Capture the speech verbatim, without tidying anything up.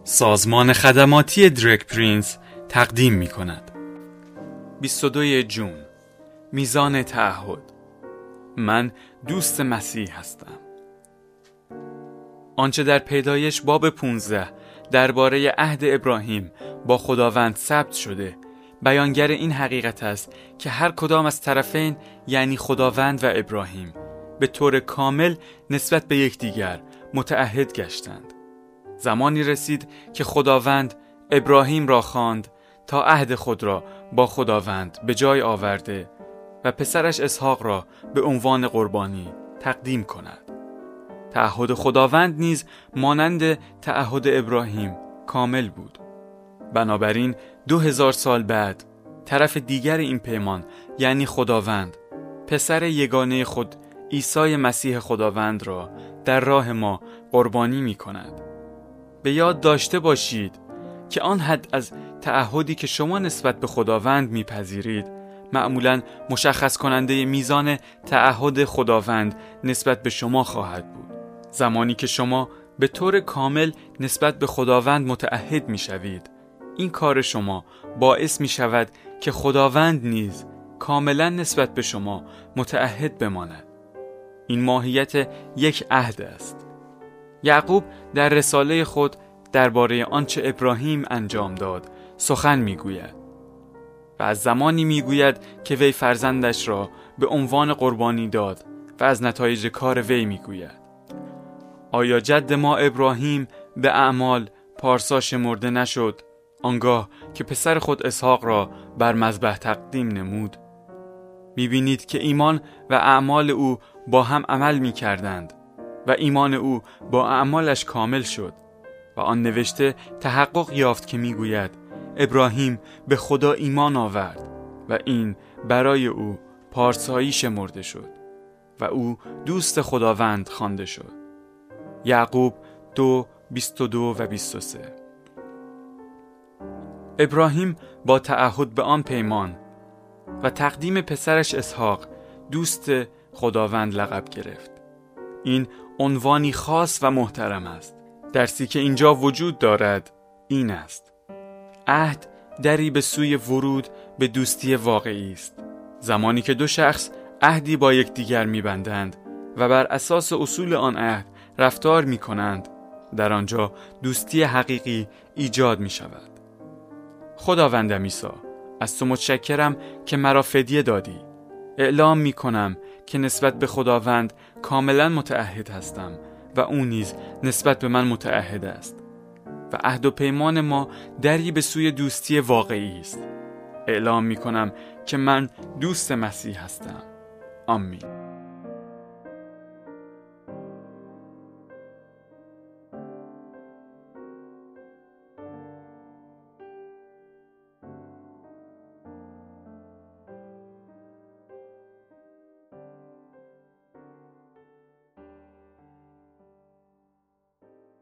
سازمان خدماتی درگ پرینس تقدیم می کند. بیست و دوم جون، میزان تعهد. من دوست مسیح هستم. آنچه در پیدایش باب پانزده درباره عهد ابراهیم با خداوند ثبت شده بیانگر این حقیقت است که هر کدام از طرفین، یعنی خداوند و ابراهیم، به طور کامل نسبت به یکدیگر متعهد گشتند. زمانی رسید که خداوند ابراهیم را خواند تا عهد خود را با خداوند به جای آورده و پسرش اسحاق را به عنوان قربانی تقدیم کند. تعهد خداوند نیز مانند تعهد ابراهیم کامل بود. بنابراین دو هزار سال بعد طرف دیگر این پیمان، یعنی خداوند، پسر یگانه خود عیسی مسیح خداوند را در راه ما قربانی می کند. به یاد داشته باشید که آن حد از تعهدی که شما نسبت به خداوند میپذیرید معمولاً مشخص کننده میزان تعهد خداوند نسبت به شما خواهد بود. زمانی که شما به طور کامل نسبت به خداوند متعهد میشوید، این کار شما باعث میشود که خداوند نیز کاملاً نسبت به شما متعهد بماند. این ماهیت یک عهد است. یعقوب در رساله خود درباره آنچه ابراهیم انجام داد سخن میگوید و از زمانی میگوید که وی فرزندش را به عنوان قربانی داد و از نتایج کار وی میگوید. آیا جد ما ابراهیم به اعمال پارسا شمرده نشد آنگاه که پسر خود اسحاق را بر مذبح تقدیم نمود؟ میبینید که ایمان و اعمال او با هم عمل میکردند و ایمان او با اعمالش کامل شد و آن نوشته تحقق یافت که میگوید ابراهیم به خدا ایمان آورد و این برای او پارسایی شمرده شد و او دوست خداوند خوانده شد. یعقوب دو بیست و دو و بیست و سه. ابراهیم با تعهد به آن پیمان و تقدیم پسرش اسحاق دوست خداوند لقب گرفت. این عنوانی خاص و محترم است. درسی که اینجا وجود دارد این است: عهد دری به سوی ورود به دوستی واقعی است. زمانی که دو شخص عهدی با یکدیگر می‌بندند و بر اساس اصول آن عهد رفتار می‌کنند، در آنجا دوستی حقیقی ایجاد می‌شود. خداوندم عیسی، از تو متشکرم که مرا فدیه دادی. اعلام می‌کنم که نسبت به خداوند کاملا متعهد هستم و او نیز نسبت به من متعهد است و عهد و پیمان ما دری به سوی دوستی واقعی است. اعلام می کنم که من دوست مسیح هستم. آمین.